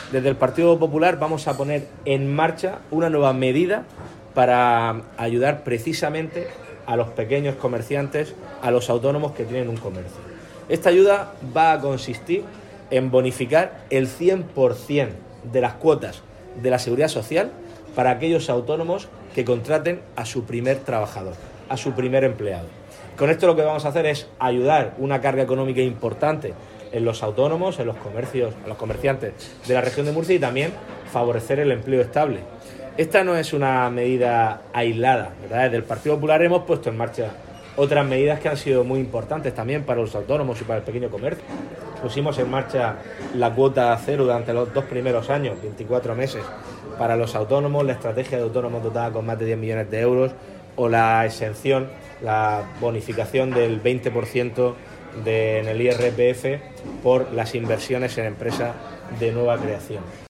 desde el Partido Popular vamos a poner en marcha una nueva medida para ayudar precisamente a los pequeños comerciantes, a los autónomos que tienen un comercio. Esta ayuda va a consistir en bonificar el 100% de las cuotas de la Seguridad Social para aquellos autónomos que contraten a su primer trabajador, a su primer empleado. Con esto lo que vamos a hacer es ayudar una carga económica importante en los autónomos, en los comercios, a los comerciantes de la región de Murcia y también favorecer el empleo estable. Esta no es una medida aislada, ¿verdad? Desde el Partido Popular hemos puesto en marcha otras medidas que han sido muy importantes también para los autónomos y para el pequeño comercio. Pusimos en marcha la cuota cero durante los 2 primeros años, 24 meses, para los autónomos, la estrategia de autónomos dotada con más de 10 millones de euros o la exención, la bonificación del 20% en el IRPF por las inversiones en empresas de nueva creación.